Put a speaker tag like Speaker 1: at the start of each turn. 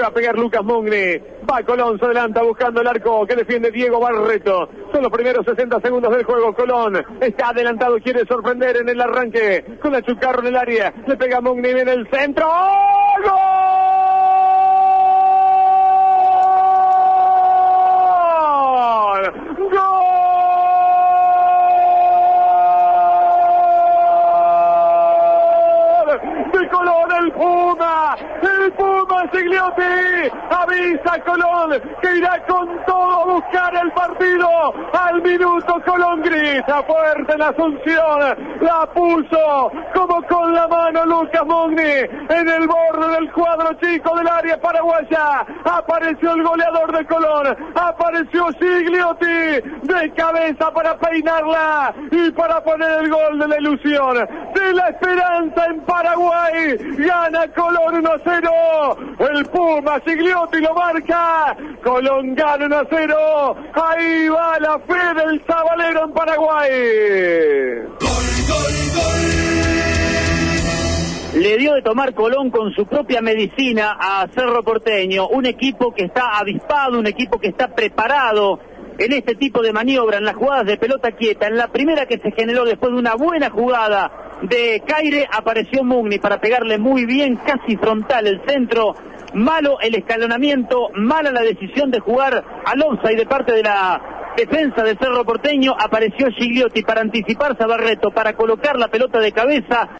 Speaker 1: va a pegar Lucas Mugni. Va Colón, se adelanta buscando el arco que defiende Diego Barreto. Son los primeros 60 segundos del juego. Colón está adelantado, quiere sorprender en el arranque con la Chucarro en el área. Le pega Mugni en el centro. ¡Gol! El Puma Gigliotti avisa a Colón que irá con todo a buscar el partido al minuto. Colón grita fuerte en la Asunción, la puso como con la mano Lucas Mugni en el borde del cuadro chico del área paraguaya. Apareció el goleador de Colón, apareció Gigliotti de cabeza para peinarla y para poner el gol de la ilusión, de la esperanza en Paraguay. Gana Colón 1-0, el Puma Gigliotti lo marca, Colón gana 1-0, ahí va la fe del Zabalero en Paraguay.
Speaker 2: Gol, gol, gol.
Speaker 3: Le dio de tomar Colón con su propia medicina a Cerro Porteño, un equipo que está avispado, un equipo que está preparado en este tipo de maniobra, en las jugadas de pelota quieta. En la primera que se generó después de una buena jugada de Caire, apareció Mugni para pegarle muy bien, casi frontal el centro. Malo el escalonamiento, mala la decisión de jugar al offside de parte de la defensa de Cerro Porteño. Apareció Gigliotti para anticiparse a Barreto, para colocar la pelota de cabeza.